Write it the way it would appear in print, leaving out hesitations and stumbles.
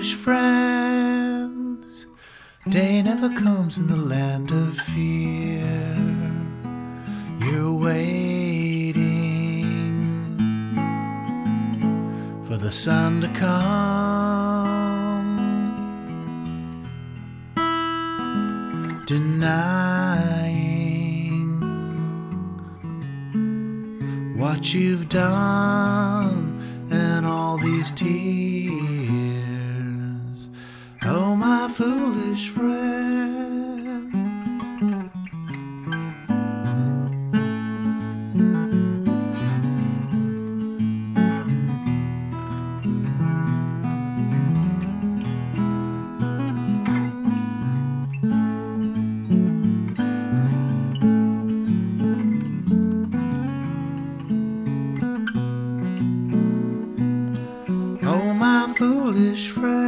foolish friends. Day never comes in the land of fear. You're waiting for the sun to come, denying what you've done and all these tears. Oh, my foolish friend. Oh, my foolish friend.